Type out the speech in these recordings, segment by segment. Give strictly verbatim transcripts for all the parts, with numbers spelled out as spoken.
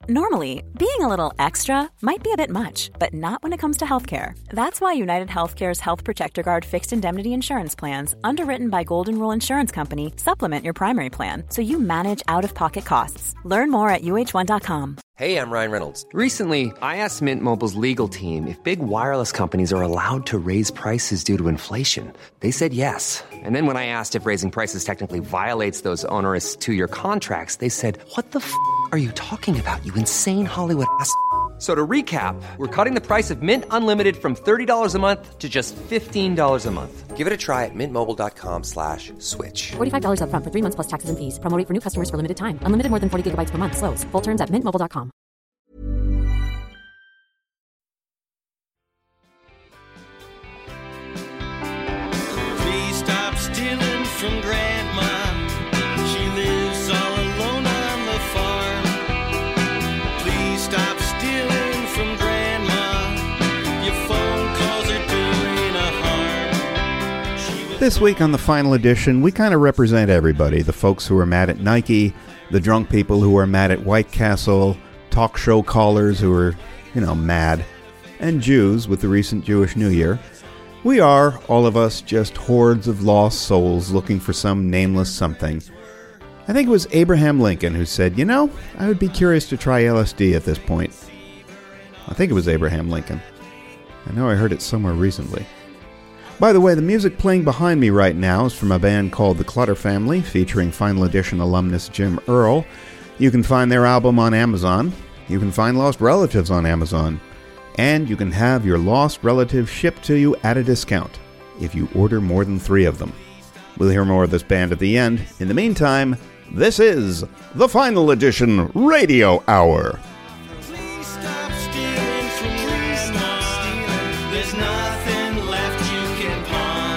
Normally, being a little extra might be a bit much, but not when it comes to healthcare. That's why United Healthcare's Health Protector Guard fixed indemnity insurance plans, underwritten by Golden Rule Insurance Company, supplement your primary plan so you manage out-of-pocket costs. Learn more at U H one dot com. Hey, I'm Ryan Reynolds. Recently, I asked Mint Mobile's legal team if big wireless companies are allowed to raise prices due to inflation. They said yes. And then when I asked if raising prices technically violates those onerous two-year contracts, they said, what the f*** are you talking about, you insane Hollywood ass f- So to recap, we're cutting the price of Mint Unlimited from thirty dollars a month to just fifteen dollars a month. Give it a try at mintmobile.com slash switch. forty-five dollars up front for three months plus taxes and fees. Promo rate for new customers for limited time. Unlimited more than forty gigabytes per month. Slows full terms at mint mobile dot com. Please stop stealing from Grandma. She lives all alone on the farm. Please stop stealing from Grandma. Your phone calls are doing a harm. She was This week on the final edition, we kind of represent everybody. The folks who are mad at Nike, the drunk people who are mad at White Castle, talk show callers who are, you know, mad, and Jews with the recent Jewish New Year. We are, all of us, just hordes of lost souls looking for some nameless something. I think it was Abraham Lincoln who said, you know, I would be curious to try L S D at this point. I think it was Abraham Lincoln. I know I heard it somewhere recently. By the way, the music playing behind me right now is from a band called The Clutter Family, featuring Final Edition alumnus Jim Earl. You can find their album on Amazon. You can find Lost Relatives on Amazon. And you can have your lost relatives shipped to you at a discount if you order more than three of them. We'll hear more of this band at the end. In the meantime, this is the Final Edition Radio Hour. Please stop stealing from Grandma. There's nothing left you can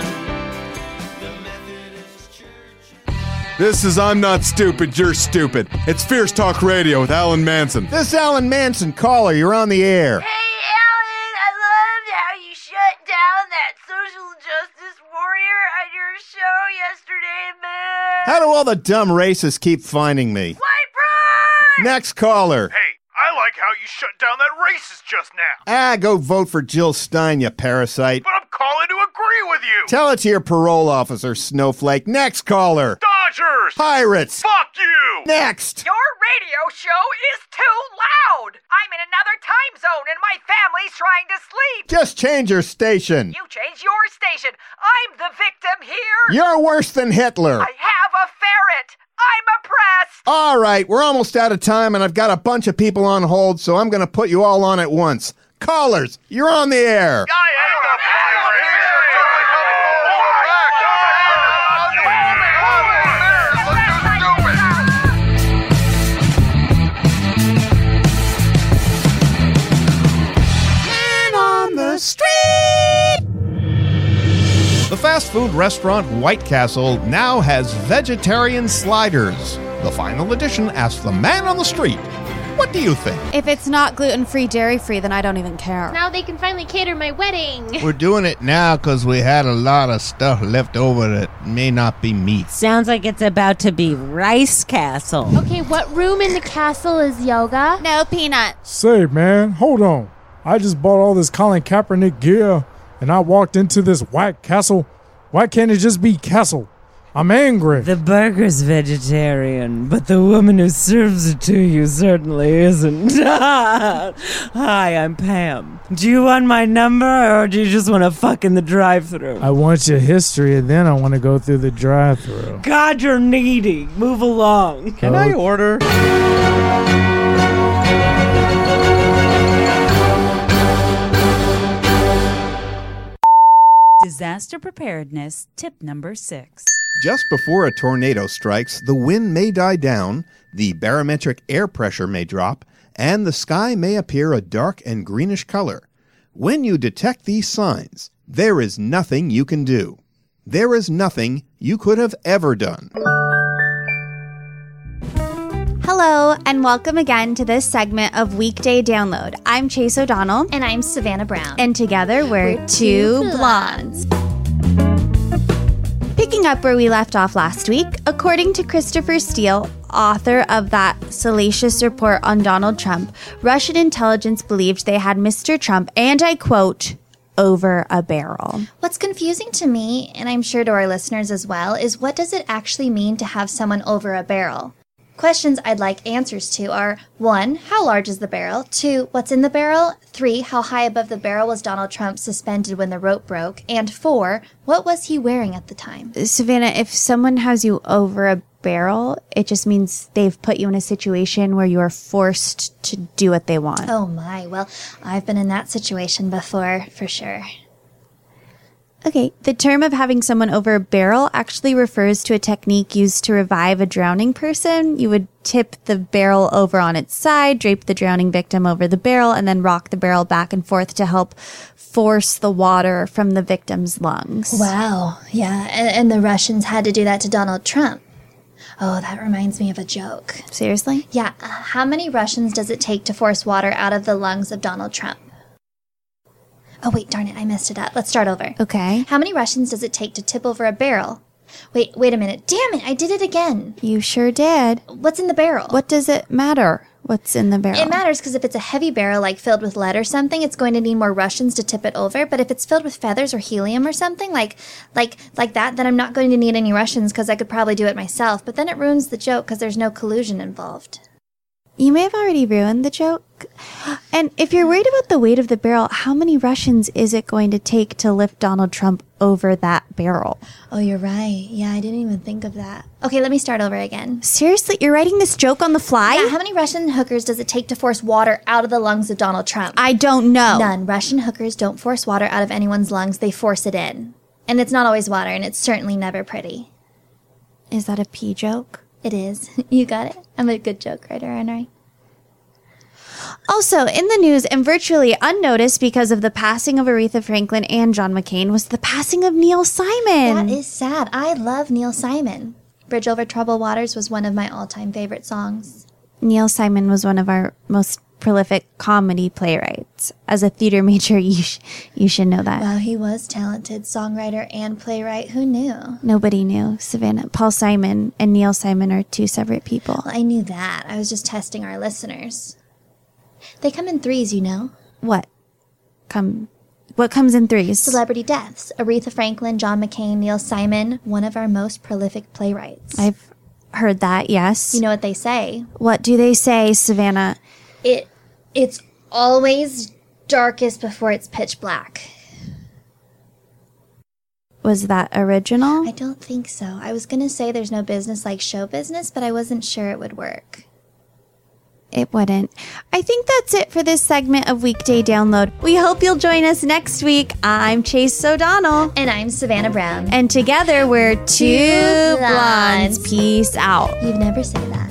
pawn. The Methodist Church. This is I'm Not Stupid, You're Stupid. It's Fierce Talk Radio with Alan Manson. This is Alan Manson. Caller, you're on the air. Hey, Alan, I loved how you shut down that social justice warrior on your show yesterday, man. How do all the dumb racists keep finding me? White pride! Next caller. Hey, I like how you shut down that racist just now. Ah, go vote for Jill Stein, you parasite. But I'm calling to agree with you. Tell it to your parole officer, snowflake. Next caller. Dodgers! Pirates. Fuck you! Next. Your radio show is too loud. I'm in another time zone and my family's trying to sleep. Just change your station. You change your station. I'm the victim here. You're worse than Hitler. I have a ferret. I'm oppressed. All right, we're almost out of time, and I've got a bunch of people on hold, so I'm going to put you all on at once. Callers, you're on the air. I hate the The fast food restaurant White Castle now has vegetarian sliders. The Final Edition asks the man on the street, what do you think? If it's not gluten-free, dairy-free, then I don't even care. Now they can finally cater my wedding. We're doing it now because we had a lot of stuff left over that may not be meat. Sounds like it's about to be Rice Castle. Okay, what room in the castle is yoga? No peanut. Say, man, hold on. I just bought all this Colin Kaepernick gear, and I walked into this White Castle. Why can't it just be Castle? I'm angry. The burger's vegetarian, but the woman who serves it to you certainly isn't. Hi, I'm Pam. Do you want my number, or do you just want to fuck in the drive-thru? I want your history, and then I want to go through the drive-thru. God, you're needy. Move along. Can I order? Disaster preparedness tip number six. Just before a tornado strikes, the wind may die down, the barometric air pressure may drop, and the sky may appear a dark and greenish color. When you detect these signs, there is nothing you can do. There is nothing you could have ever done. Hello, and welcome again to this segment of Weekday Download. I'm Chase O'Donnell. And I'm Savannah Brown. And together we're, we're two, two blondes. Picking up where we left off last week, according to Christopher Steele, author of that salacious report on Donald Trump, Russian intelligence believed they had Mister Trump, and I quote, over a barrel. What's confusing to me, and I'm sure to our listeners as well, is what does it actually mean to have someone over a barrel? Questions I'd like answers to are, one, how large is the barrel? Two, what's in the barrel? Three, how high above the barrel was Donald Trump suspended when the rope broke? And four, what was he wearing at the time? Savannah, if someone has you over a barrel, it just means they've put you in a situation where you are forced to do what they want. Oh my, well, I've been in that situation before, for sure. Okay, the term of having someone over a barrel actually refers to a technique used to revive a drowning person. You would tip the barrel over on its side, drape the drowning victim over the barrel, and then rock the barrel back and forth to help force the water from the victim's lungs. Wow, yeah, and, and the Russians had to do that to Donald Trump. Oh, that reminds me of a joke. Seriously? Yeah, uh, how many Russians does it take to force water out of the lungs of Donald Trump? Oh, wait, darn it, I messed it up. Let's start over. Okay. How many Russians does it take to tip over a barrel? Wait, wait a minute. Damn it, I did it again. You sure did. What's in the barrel? What does it matter? What's in the barrel? It matters because if it's a heavy barrel, like filled with lead or something, it's going to need more Russians to tip it over. But if it's filled with feathers or helium or something like like, like that, then I'm not going to need any Russians because I could probably do it myself. But then it ruins the joke because there's no collusion involved. You may have already ruined the joke. And if you're worried about the weight of the barrel, how many Russians is it going to take to lift Donald Trump over that barrel? Oh, you're right. Yeah, I didn't even think of that. Okay, let me start over again. Seriously? You're writing this joke on the fly? Yeah, how many Russian hookers does it take to force water out of the lungs of Donald Trump? I don't know. None. Russian hookers don't force water out of anyone's lungs. They force it in. And it's not always water, and it's certainly never pretty. Is that a pee joke? It is. You got it? I'm a good joke writer, aren't I? Also, in the news and virtually unnoticed because of the passing of Aretha Franklin and John McCain was the passing of Neil Simon. That is sad. I love Neil Simon. Bridge Over Troubled Waters was one of my all-time favorite songs. Neil Simon was one of our most prolific comedy playwrights. As a theater major, you, sh- you should know that. Wow, he was talented songwriter and playwright. Who knew? Nobody knew, Savannah. Paul Simon and Neil Simon are two separate people. Well, I knew that. I was just testing our listeners. They come in threes, you know. What? Come... What comes in threes? Celebrity deaths. Aretha Franklin, John McCain, Neil Simon, one of our most prolific playwrights. I've heard that, yes. You know what they say? What do they say, Savannah? It, it's always darkest before it's pitch black. Was that original? I don't think so. I was going to say there's no business like show business, but I wasn't sure it would work. It wouldn't. I think that's it for this segment of Weekday Download. We hope you'll join us next week. I'm Chase O'Donnell. And I'm Savannah Brown. And together we're Two, Two Blondes. Blondes. Peace out. You've never said that.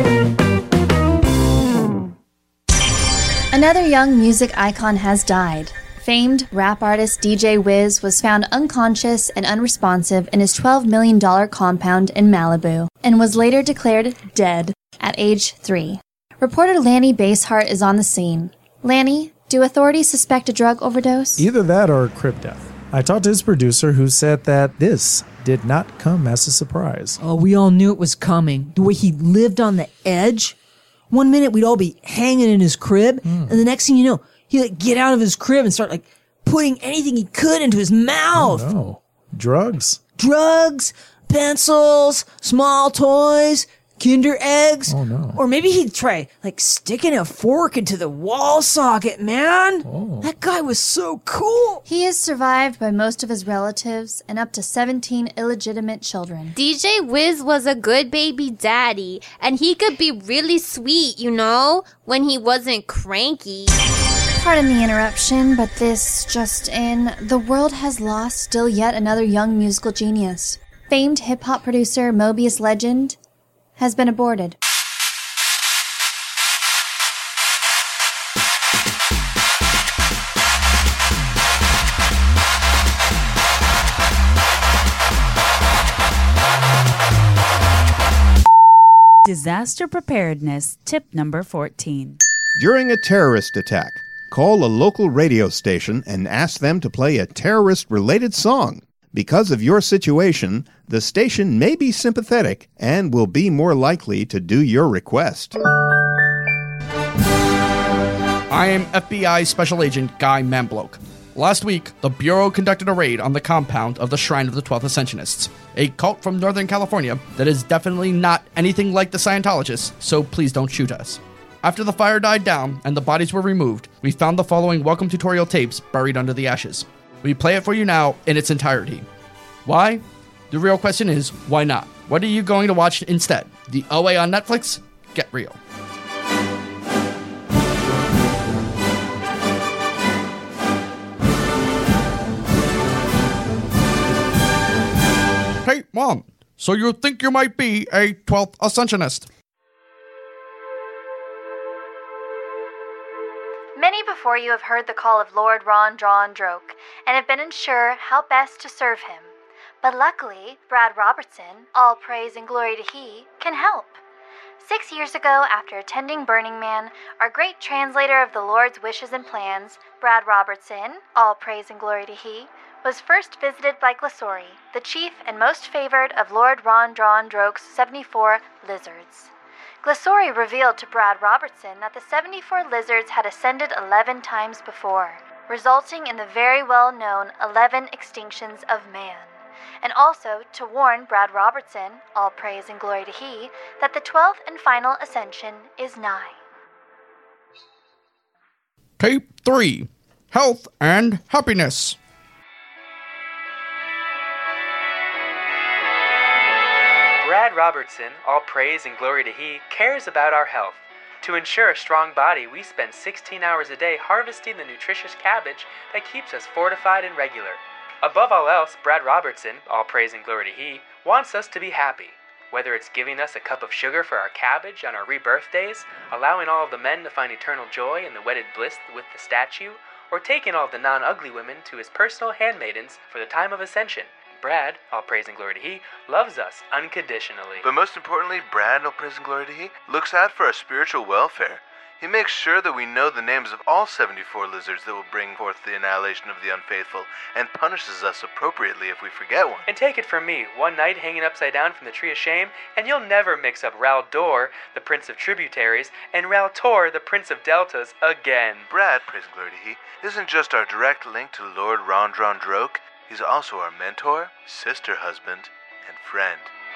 Another young music icon has died. Famed rap artist D J Wiz was found unconscious and unresponsive in his twelve million dollars compound in Malibu and was later declared dead at age three. Reporter Lanny Basehart is on the scene. Lanny, do authorities suspect a drug overdose? Either that or a crib death. I talked to his producer who said that this did not come as a surprise. Oh, we all knew it was coming. The way he lived on the edge. One minute we'd all be hanging in his crib, mm. and the next thing you know, he'd like get out of his crib and start like putting anything he could into his mouth. Oh, no. Drugs? Drugs, pencils, small toys, Kinder eggs. Oh, no. Or maybe he'd try, like, sticking a fork into the wall socket, man. Oh. That guy was so cool. He is survived by most of his relatives and up to seventeen illegitimate children. D J Wiz was a good baby daddy, and he could be really sweet, you know, when he wasn't cranky. Pardon the interruption, but this just in. The world has lost still yet another young musical genius. Famed hip-hop producer Mobius Legend has been aborted. Disaster preparedness tip number fourteen. During a terrorist attack, call a local radio station and ask them to play a terrorist-related song. Because of your situation, the station may be sympathetic and will be more likely to do your request. I am F B I Special Agent Guy Mambloke. Last week, the Bureau conducted a raid on the compound of the Shrine of the Twelfth Ascensionists, a cult from Northern California that is definitely not anything like the Scientologists, so please don't shoot us. After the fire died down and the bodies were removed, we found the following welcome tutorial tapes buried under the ashes. We play it for you now in its entirety. Why? The real question is, why not? What are you going to watch instead? The O A on Netflix? Get real. Hey, Mom, so you think you might be a twelfth Ascensionist? Many before you have heard the call of Lord Ron Drawn Droke and have been unsure how best to serve him. But luckily, Brad Robertson, all praise and glory to he, can help. Six years ago, after attending Burning Man, our great translator of the Lord's wishes and plans, Brad Robertson, all praise and glory to he, was first visited by Glissori, the chief and most favored of Lord Ron Drawn Droke's seventy-four lizards. Glissori revealed to Brad Robertson that the seventy-four lizards had ascended eleven times before, resulting in the very well-known eleven extinctions of man, and also to warn Brad Robertson, all praise and glory to he, that the twelfth and final ascension is nigh. Tape three, Health and Happiness. Brad Robertson, all praise and glory to he, cares about our health. To ensure a strong body, we spend sixteen hours a day harvesting the nutritious cabbage that keeps us fortified and regular. Above all else, Brad Robertson, all praise and glory to he, wants us to be happy. Whether it's giving us a cup of sugar for our cabbage on our rebirth days, allowing all of the men to find eternal joy in the wedded bliss with the statue, or taking all of the non-ugly women to his personal handmaidens for the time of ascension, Brad, all praise and glory to he, loves us unconditionally. But most importantly, Brad, all praise and glory to he, looks out for our spiritual welfare. He makes sure that we know the names of all seventy-four lizards that will bring forth the annihilation of the unfaithful, and punishes us appropriately if we forget one. And take it from me, one night hanging upside down from the Tree of Shame, and you'll never mix up Ral Dor, the Prince of Tributaries, and Ral Tor, the Prince of Deltas, again. Brad, praise and glory to he, isn't just our direct link to Lord Ron Drawn Droke, he's also our mentor, sister husband, and friend.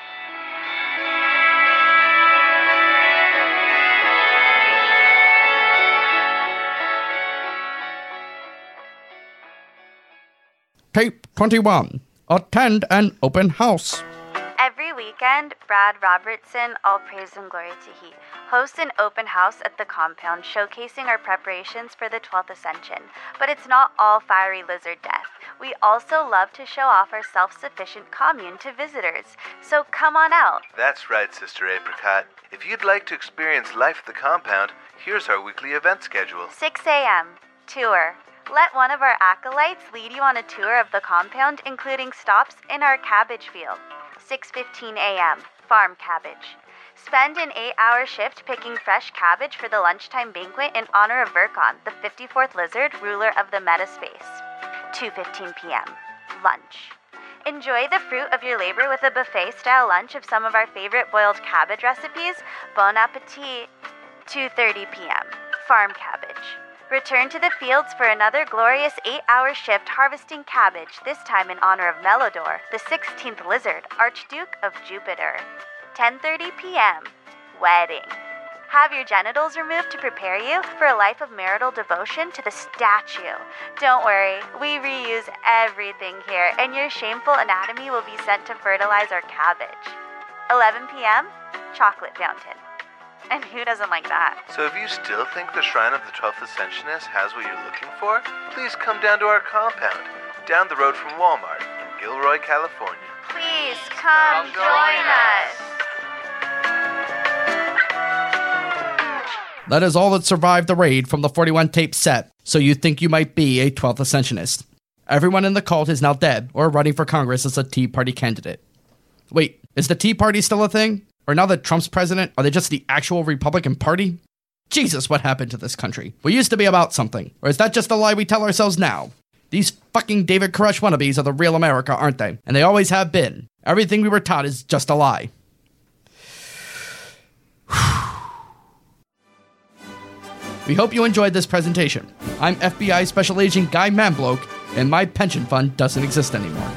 Tape twenty-one, Attend an Open House. Every weekend, Brad Robertson, all praise and glory to he, hosts an open house at the compound showcasing our preparations for the twelfth Ascension. But it's not all fiery lizard death. We also love to show off our self-sufficient commune to visitors. So come on out. That's right, Sister Apricot. If you'd like to experience life at the compound, here's our weekly event schedule. six a.m. Tour. Let one of our acolytes lead you on a tour of the compound, including stops in our cabbage field. six fifteen a.m. Farm cabbage. Spend an eight-hour shift picking fresh cabbage for the lunchtime banquet in honor of Virkon, the fifty-fourth lizard, ruler of the metaspace. two fifteen p.m. Lunch. Enjoy the fruit of your labor with a buffet-style lunch of some of our favorite boiled cabbage recipes. Bon appetit. two thirty p.m. Farm cabbage. Return to the fields for another glorious eight-hour shift harvesting cabbage, this time in honor of Melodor, the sixteenth lizard, Archduke of Jupiter. ten thirty p.m. Wedding. Have your genitals removed to prepare you for a life of marital devotion to the statue. Don't worry, we reuse everything here, and your shameful anatomy will be sent to fertilize our cabbage. eleven p.m. Chocolate fountain. And who doesn't like that? So if you still think the Shrine of the twelfth Ascensionist has what you're looking for, please come down to our compound, down the road from Walmart in Gilroy, California. Please come, come join us. That is all that survived the raid from the forty-one tape set, so you think you might be a twelfth Ascensionist. Everyone in the cult is now dead or running for Congress as a Tea Party candidate. Wait, is the Tea Party still a thing? Or now that Trump's president, are they just the actual Republican Party? Jesus, what happened to this country? We used to be about something. Or is that just a lie we tell ourselves now? These fucking David Koresh wannabes are the real America, aren't they? And they always have been. Everything we were taught is just a lie. We hope you enjoyed this presentation. I'm F B I Special Agent Guy Manbloke, and my pension fund doesn't exist anymore.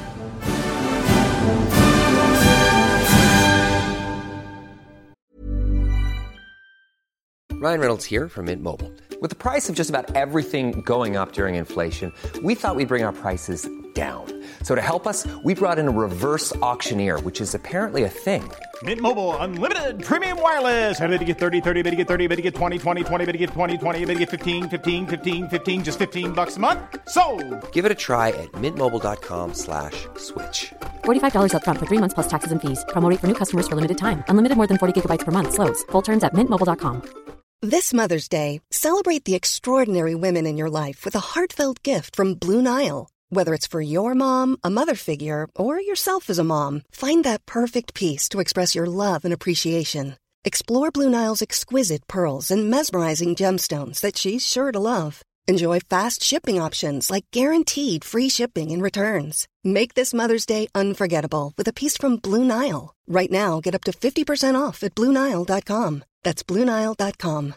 Ryan Reynolds here from Mint Mobile. With the price of just about everything going up during inflation, we thought we'd bring our prices down. So to help us, we brought in a reverse auctioneer, which is apparently a thing. Mint Mobile Unlimited Premium Wireless. How to get thirty, thirty, how to get thirty, how to get twenty, twenty, twenty, how to get twenty, twenty, how to get fifteen, fifteen, fifteen, fifteen, just fifteen bucks a month? Sold! Give it a try at mintmobile.com slash switch. forty-five dollars up front for three months plus taxes and fees. Promo rate for new customers for limited time. Unlimited more than forty gigabytes per month. Slows full terms at mint mobile dot com. This Mother's Day, celebrate the extraordinary women in your life with a heartfelt gift from Blue Nile. Whether it's for your mom, a mother figure, or yourself as a mom, find that perfect piece to express your love and appreciation. Explore Blue Nile's exquisite pearls and mesmerizing gemstones that she's sure to love. Enjoy fast shipping options like guaranteed free shipping and returns. Make this Mother's Day unforgettable with a piece from Blue Nile. Right now, get up to fifty percent off at blue nile dot com. That's blue nile dot com.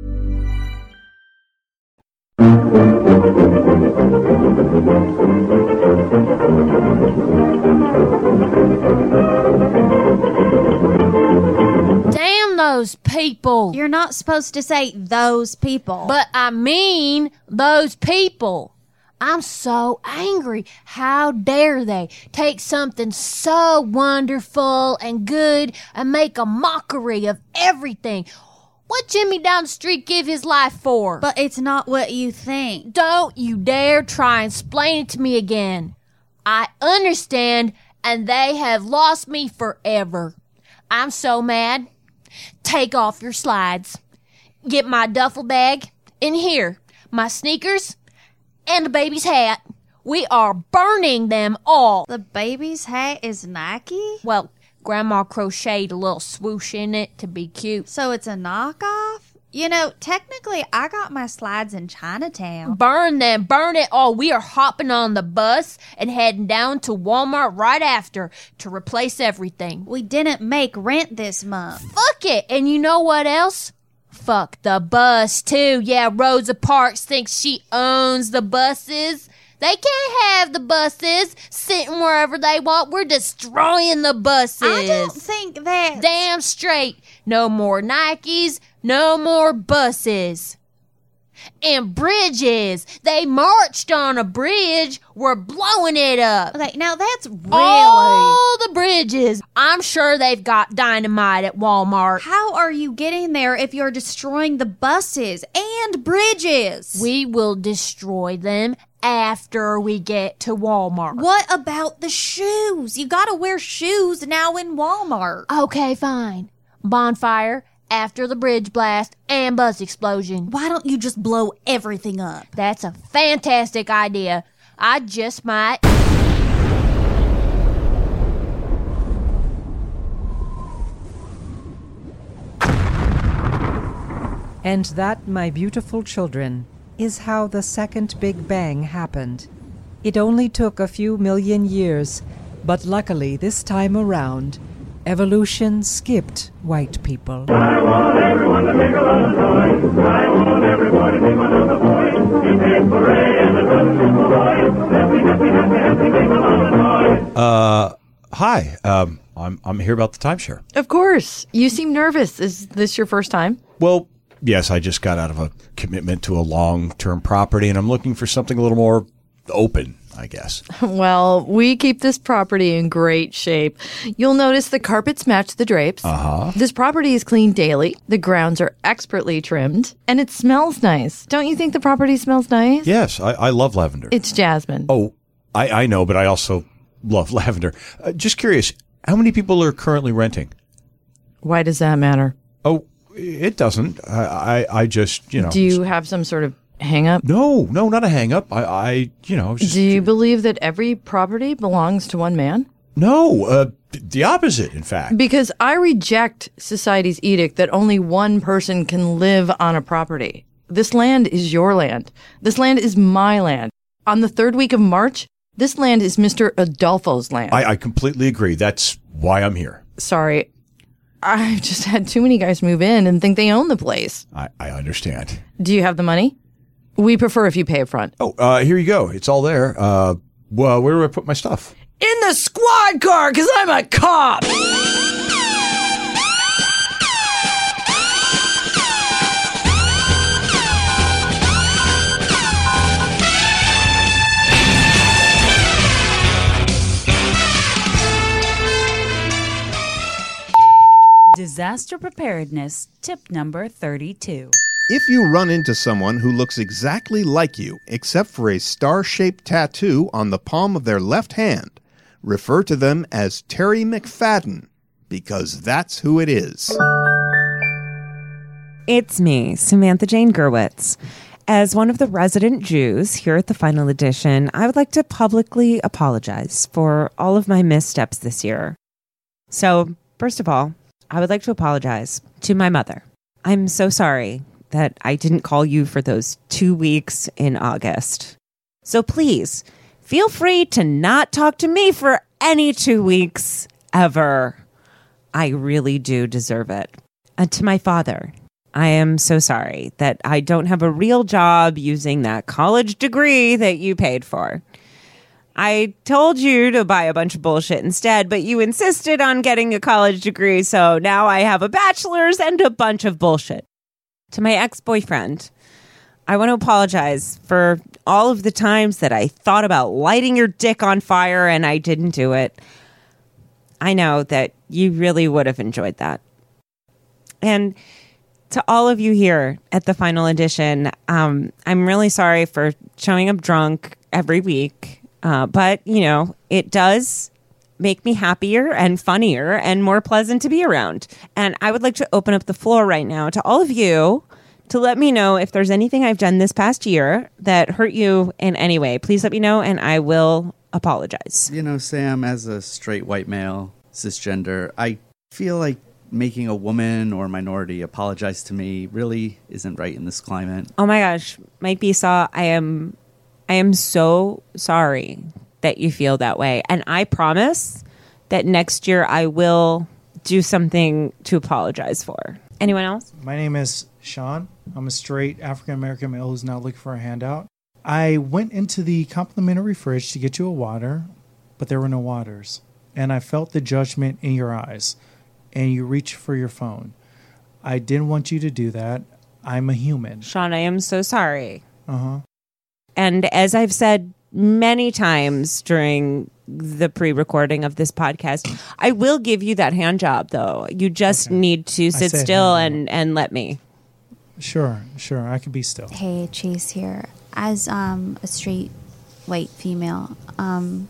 Damn those people. You're not supposed to say those people. But I mean those people. I'm so angry. How dare they take something so wonderful and good and make a mockery of everything? What Jimmy down the street give his life for? But it's not what you think. Don't you dare try and explain it to me again. I understand, and they have lost me forever. I'm so mad. Take off your slides. Get my duffel bag. In here, my sneakers and the baby's hat. We are burning them all. The baby's hat is Nike? Well, Grandma crocheted a little swoosh in it to be cute. So it's a knockoff? You know, technically, I got my slides in Chinatown. Burn them. Burn it all. We are hopping on the bus and heading down to Walmart right after to replace everything. We didn't make rent this month. Fuck it. And you know what else? Fuck the bus, too. Yeah, Rosa Parks thinks she owns the buses. They can't have the buses sitting wherever they want. We're destroying the buses. I don't think that. Damn straight. No more Nikes, no more buses. And bridges. They marched on a bridge. We're blowing it up. Okay, now that's really... All the bridges. I'm sure they've got dynamite at Walmart. How are you getting there if you're destroying the buses and bridges? We will destroy them after we get to Walmart. What about the shoes? You gotta wear shoes now in Walmart. Okay, fine. Bonfire after the bridge blast and bus explosion. Why don't you just blow everything up? That's a fantastic idea. I just might... And that, my beautiful children, is how the second Big Bang happened. It only took a few million years, but luckily this time around, evolution skipped white people. I want everyone to make a lot of noise. I want everybody to make one of the boys. It's a parade and the drums and the boys. Happy, happy, happy, happy, make a lot of noise. Uh, hi. Um, I'm I'm here about the timeshare. Of course. You seem nervous. Is this your first time? Well, yes, I just got out of a commitment to a long-term property, and I'm looking for something a little more open, I guess. Well, we keep this property in great shape. You'll notice the carpets match the drapes. Uh-huh. This property is cleaned daily. The grounds are expertly trimmed. And it smells nice. Don't you think the property smells nice? Yes, I, I love lavender. It's jasmine. Oh, I, I know, but I also love lavender. Uh, just curious, how many people are currently renting? Why does that matter? Oh, it doesn't. I, I, I just, you know. Do you have some sort of hang up? No, no, not a hang up. I, I you know. Just, Do you believe that every property belongs to one man? No, uh, the opposite, in fact. Because I reject society's edict that only one person can live on a property. This land is your land. This land is my land. On the third week of March, this land is Mister Adolfo's land. I, I completely agree. That's why I'm here. Sorry. I've just had too many guys move in and think they own the place. I, I understand. Do you have the money? We prefer if you pay up front. Oh, uh, here you go. It's all there. Uh, well, where do I put my stuff? In the squad car, because I'm a cop! Disaster preparedness tip number thirty-two. If you run into someone who looks exactly like you, except for a star-shaped tattoo on the palm of their left hand, refer to them as Terry McFadden, because that's who it is. It's me, Samantha Jane Gerwitz. As one of the resident Jews here at the Final Edition, I would like to publicly apologize for all of my missteps this year. So, first of all, I would like to apologize to my mother. I'm so sorry that I didn't call you for those two weeks in August. So please, feel free to not talk to me for any two weeks ever. I really do deserve it. And to my father, I am so sorry that I don't have a real job using that college degree that you paid for. I told you to buy a bunch of bullshit instead, but you insisted on getting a college degree, so now I have a bachelor's and a bunch of bullshit. To my ex-boyfriend, I want to apologize for all of the times that I thought about lighting your dick on fire and I didn't do it. I know that you really would have enjoyed that. And to all of you here at the Final Edition, um, I'm really sorry for showing up drunk every week. Uh, but, you know, it does make me happier and funnier and more pleasant to be around. And I would like to open up the floor right now to all of you to let me know if there's anything I've done this past year that hurt you in any way. Please let me know and I will apologize. You know, Sam, as a straight white male, cisgender, I feel like making a woman or minority apologize to me really isn't right in this climate. Oh my gosh, Mike Besaw, I am... I am so sorry that you feel that way. And I promise that next year I will do something to apologize for. Anyone else? My name is Sean. I'm a straight African-American male who's now looking for a handout. I went into the complimentary fridge to get you a water, but there were no waters. And I felt the judgment in your eyes. And you reached for your phone. I didn't want you to do that. I'm a human. Sean, I am so sorry. Uh-huh. And as I've said many times during the pre-recording of this podcast, I will give you that hand job, though. You just okay. need to sit still and, and let me. Sure, sure. I can be still. Hey, Chase here. As um, a straight white female, um,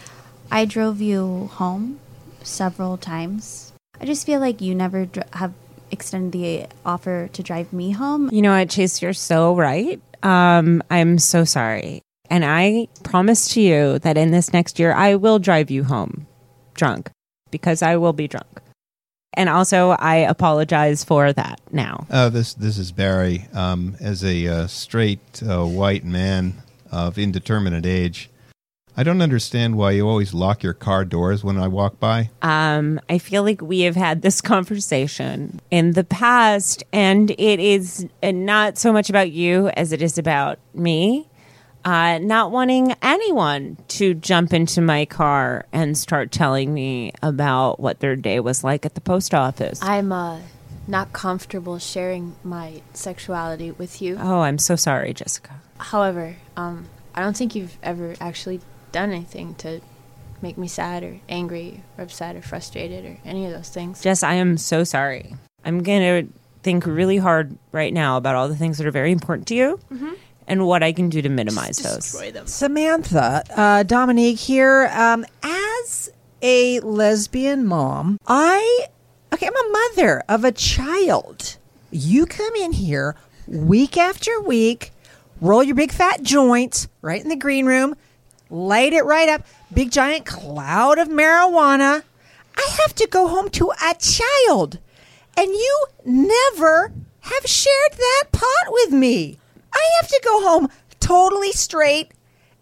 I drove you home several times. I just feel like you never dr- have extended the offer to drive me home. You know what, Chase? You're so right. Um, I'm so sorry. And I promise to you that in this next year, I will drive you home drunk because I will be drunk. And also, I apologize for that now. Uh, this this is Barry. Um, as a uh, straight uh, white man of indeterminate age, I don't understand why you always lock your car doors when I walk by. Um, I feel like we have had this conversation in the past, and it is not so much about you as it is about me. Uh, not wanting anyone to jump into my car and start telling me about what their day was like at the post office. I'm uh, not comfortable sharing my sexuality with you. Oh, I'm so sorry, Jessica. However, um, I don't think you've ever actually done anything to make me sad or angry or upset or frustrated or any of those things. Jess, I am so sorry. I'm going to think really hard right now about all the things that are very important to you. Mm-hmm. And what I can do to minimize those. Them. Samantha, uh, Dominique here. Um, as a lesbian mom, I, okay, I'm a mother of a child. You come in here week after week, roll your big fat joints right in the green room, light it right up, big giant cloud of marijuana. I have to go home to a child. And you never have shared that pot with me. I have to go home totally straight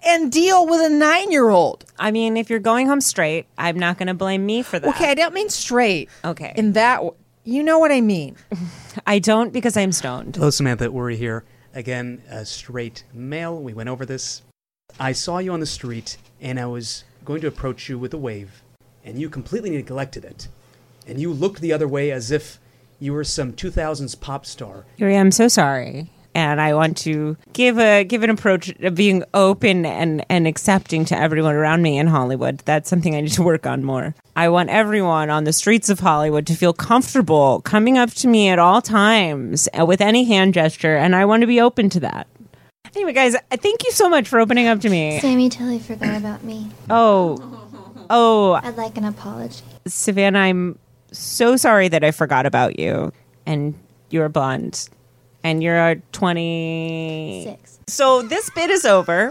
and deal with a nine-year-old. I mean, if you're going home straight, I'm not going to blame me for that. Okay, I don't mean straight. Okay. In that, w- you know what I mean. I don't because I'm stoned. Hello, Samantha. Uri here. Again, a straight male. We went over this. I saw you on the street, and I was going to approach you with a wave, and you completely neglected it. And you looked the other way as if you were some two thousands pop star. Yuri, I'm so sorry. And I want to give a give an approach of being open and, and accepting to everyone around me in Hollywood. That's something I need to work on more. I want everyone on the streets of Hollywood to feel comfortable coming up to me at all times with any hand gesture, and I want to be open to that. Anyway, guys, thank you so much for opening up to me. Sammy totally forgot about me. Oh, oh. I'd like an apology. Savannah, I'm so sorry that I forgot about you. And you're blonde. And you're a twenty-six. So this bit is over.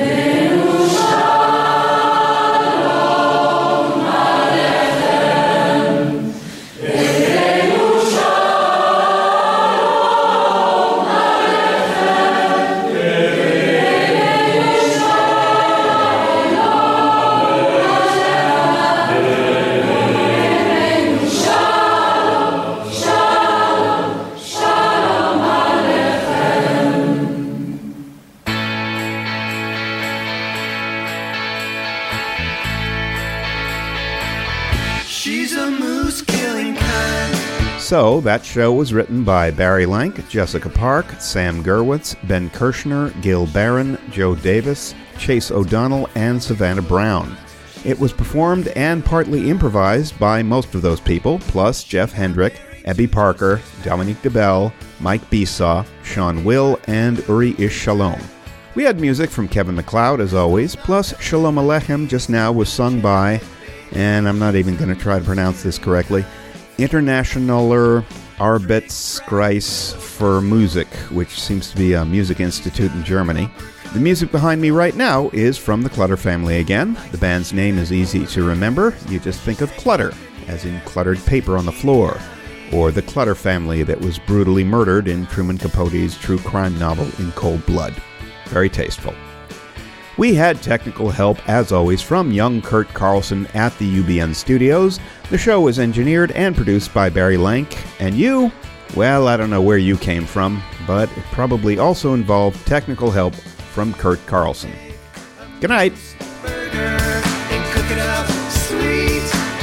She's a moose killing kind. So, that show was written by Barry Lank, Jessica Park, Sam Gerwitz, Ben Kirshner, Gil Barron, Joe Davis, Chase O'Donnell, and Savannah Brown. It was performed and partly improvised by most of those people, plus Jeff Hendrick, Ebby Parker, Dominique DeBell, Mike Besaw, Sean Will, and Uri Ish Shalom. We had music from Kevin MacLeod, as always, plus Shalom Aleichem just now was sung by, and I'm not even going to try to pronounce this correctly, Internationaler Arbeitskreis für Musik, which seems to be a music institute in Germany. The music behind me right now is from the Clutter family again. The band's name is easy to remember. You just think of clutter, as in cluttered paper on the floor, or the Clutter family that was brutally murdered in Truman Capote's true crime novel In Cold Blood. Very tasteful. We had technical help, as always, from young Kurt Carlson at the U B N studios. The show was engineered and produced by Barry Lank. And you? Well, I don't know where you came from, but it probably also involved technical help from Kurt Carlson. Good night. And cook it up sweet.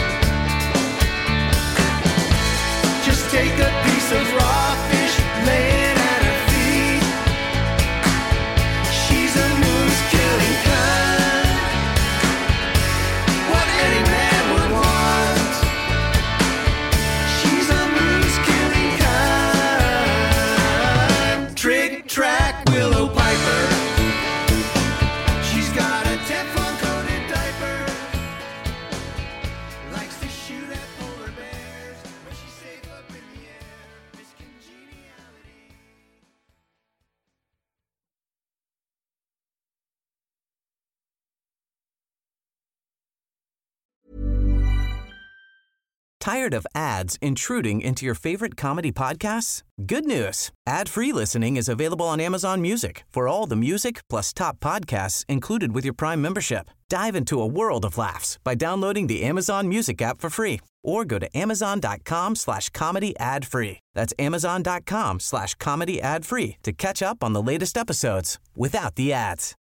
Just take a piece of raw fish, lay it at her feet. She's a moose killing kind, what any man would want. She's a moose killing kind. Trick, track, willow piper. She's got a Teflon coated diaper. Likes to shoot at polar bears when she's safe up in the air. Miss Congeniality. Tired of ads intruding into your favorite comedy podcasts? Good news. Ad-free listening is available on Amazon Music for all the music plus top podcasts included with your Prime membership. Dive into a world of laughs by downloading the Amazon Music app for free or go to amazon.com slash comedy ad free. That's amazon.com slash comedy ad free to catch up on the latest episodes without the ads.